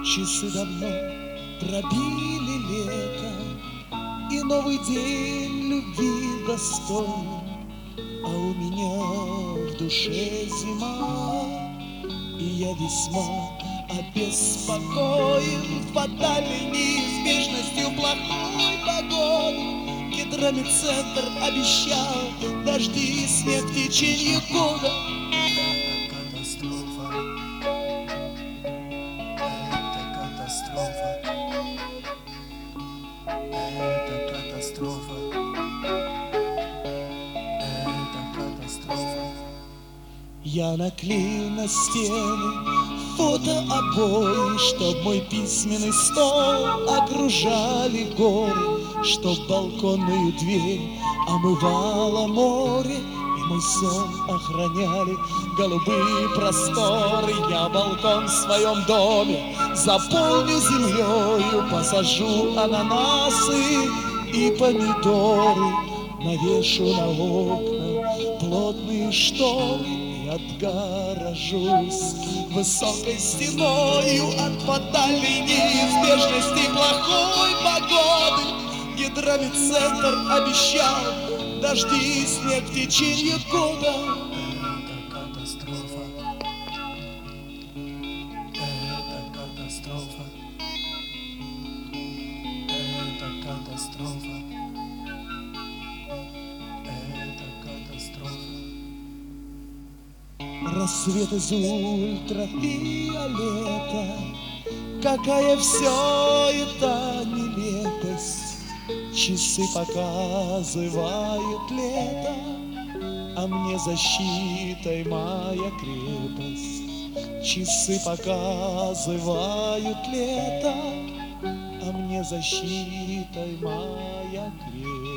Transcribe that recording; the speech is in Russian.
Часы давно пробили лето, и новый день любви достойный, а у меня в душе зима, и я весьма обеспокоен фатальной неизбежностью плохой погоды. Гидромедцентр обещал дожди и снег в течение года. Я наклею на стены фотообои, чтоб мой письменный стол окружали горы, чтоб балконную дверь омывало море, и мой сон охраняли голубые просторы. Я балкон в своем доме заполню землею, посажу ананасы и помидоры, навешу на окна плотные шторы и отгорожусь высокой стеною от фатальной неизбежности плохой погоды. Гидромедцентр обещал дожди и снег в течение года. Это катастрофа. Это катастрофа. Это катастрофа. Это катастрофа. Рассвет из ультрафиолета, какая все это нелепость. Часы показывают лето, а мне защитой моя крепость. Часы показывают лето, а мне защитой моя крепость.